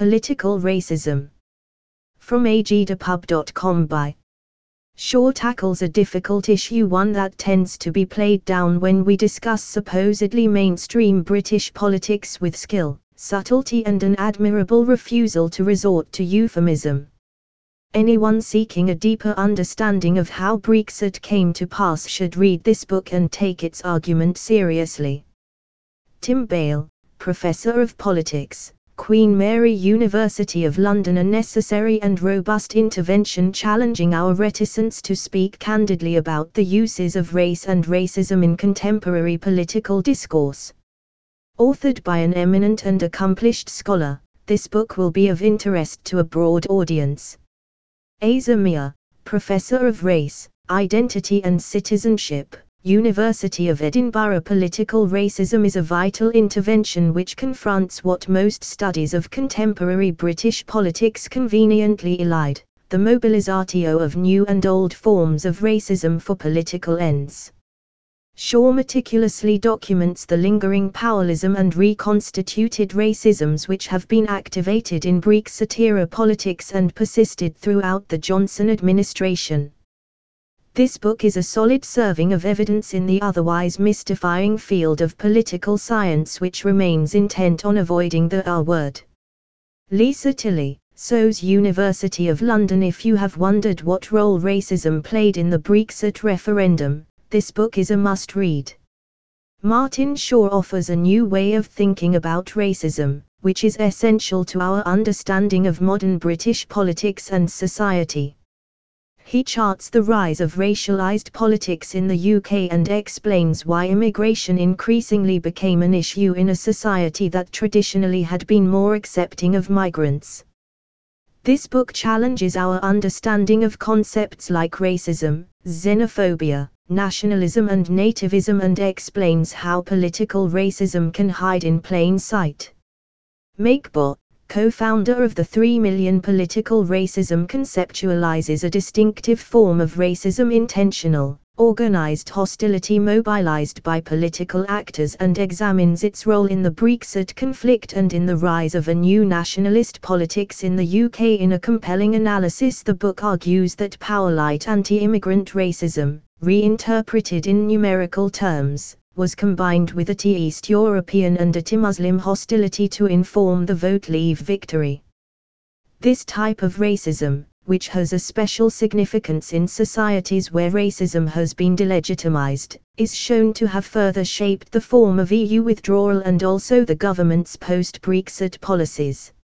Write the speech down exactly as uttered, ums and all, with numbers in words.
Political Racism. From agedapub dot com by Shaw tackles a difficult issue, one that tends to be played down when we discuss supposedly mainstream British politics with skill, subtlety and an admirable refusal to resort to euphemism. Anyone seeking a deeper understanding of how Brexit came to pass should read this book and take its argument seriously. Tim Bale, Professor of Politics, Queen Mary University of London. A necessary and robust intervention challenging our reticence to speak candidly about the uses of race and racism in contemporary political discourse. Authored by an eminent and accomplished scholar, this book will be of interest to a broad audience. Asa Meir, Professor of Race, Identity and Citizenship, University of Edinburgh. Political racism is a vital intervention which confronts what most studies of contemporary British politics conveniently elide, the mobilisatio of new and old forms of racism for political ends. Shaw meticulously documents the lingering powerlism and reconstituted racisms which have been activated in Brexit-era politics and persisted throughout the Johnson administration. This book is a solid serving of evidence in the otherwise mystifying field of political science which remains intent on avoiding the R word. Lisa Tilley, S O S University of London. If you have wondered what role racism played in the Brexit referendum, this book is a must-read. Martin Shaw offers a new way of thinking about racism, which is essential to our understanding of modern British politics and society. He charts the rise of racialized politics in the U K and explains why immigration increasingly became an issue in a society that traditionally had been more accepting of migrants. This book challenges our understanding of concepts like racism, xenophobia, nationalism and nativism and explains how political racism can hide in plain sight. Makebot, co-founder of the three million Political Racism, conceptualizes a distinctive form of racism: intentional, organized hostility mobilized by political actors, and examines its role in the Brexit conflict and in the rise of a new nationalist politics in the U K. In a compelling analysis, the book argues that power-light anti-immigrant racism, reinterpreted in numerical terms, was combined with anti-East European and anti-Muslim hostility to inform the Vote Leave victory. This type of racism, which has a special significance in societies where racism has been delegitimized, is shown to have further shaped the form of E U withdrawal and also the government's post-Brexit policies.